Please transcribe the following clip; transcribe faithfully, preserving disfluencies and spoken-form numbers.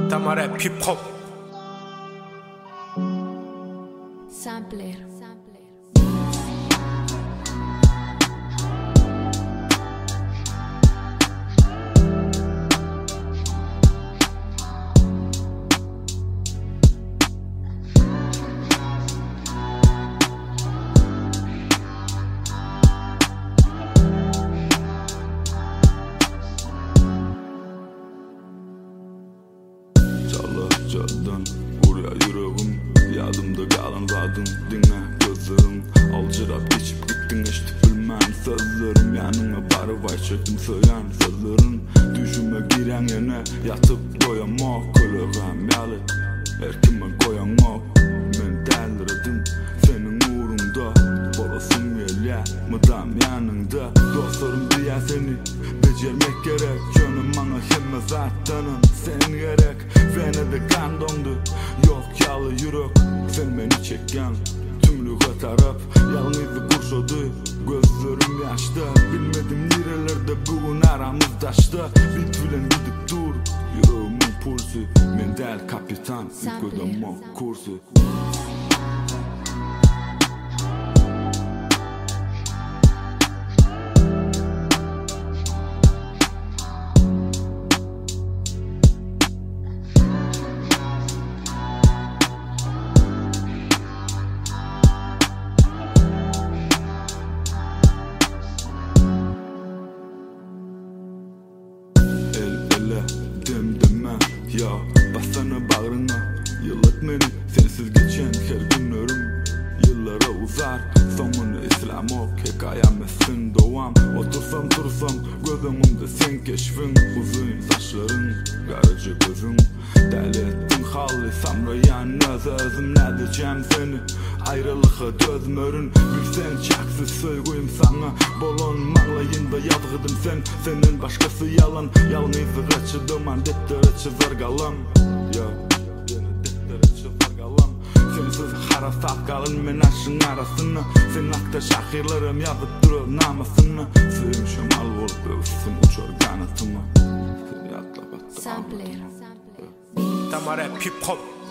Tamara hip hop Sampler. Çaldan buraya yüreğim, yadımda kalan zadın dinle gözlerim. Alcırap geçip gittin eşitip bilmem sözlerim. Yanıma barı vay çektim söylen sözlerin. Düşüme giren yine yatıp doyamak. Kölöğem yalı erkime koyamak. Men delirdim senin uğrunda. Bolasım yel ya mıdam yanında. Dostlarım diye seni becermek gerek. Canım bana hemme zattanın sen gerek. Venede kan dondu, yok yalı yürek. Sen beni çeken tümlüğe taraf. Yalnızlık kurşadı, gözlerim yaşta. Bilmedim nerelerde bugün aramız taşta. Bitvilen gidip dur, yüreğimin pulsu. Mental kapitan, yıkıdama kursu. Dem deme ya basana bağrına. Yıllık beni sensiz geçen her günlerim yıllara uzar. Sonunu İslam ok hikayem etsin doğam. Otursam tursam gözümümde sen keşfin. Uzun saçların garıcı gözün. Deli ettin halli samrayan öz özüm. Ne diyeceğim seni ayrılığa dözmörün. Bilsen çaksız söygüyüm sana. Bolon mağlayında yazgıdım sen. Senin başkası yalan. Yalnızlık açıdıman defteri çizer galam. Ya yine defteri çizer galam. Sensiz harasat kalın men aşın arasını. Sen akta şahirlerim yazıp durur namasını. Suyum şamal olup övsün uçar kanatımı. Seni atlap attı. Sampler. Tamara hip hop